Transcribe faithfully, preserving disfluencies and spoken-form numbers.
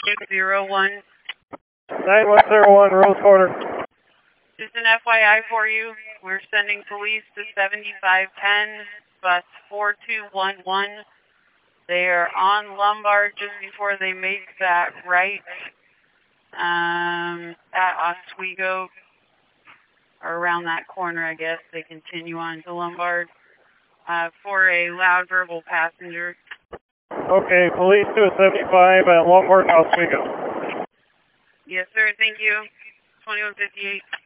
six zero one. nine one zero one, Rose Corner. Just an F Y I for you. We're sending police to seventy-five ten, bus four two one one. They are on Lombard just before they make that right um, at Oswego, or around that corner, I guess. They continue on to Lombard uh, for a loud verbal passenger. Okay, police to a seventy-five at Lombard, Oswego. Yes, sir. Thank you. twenty-one fifty-eight.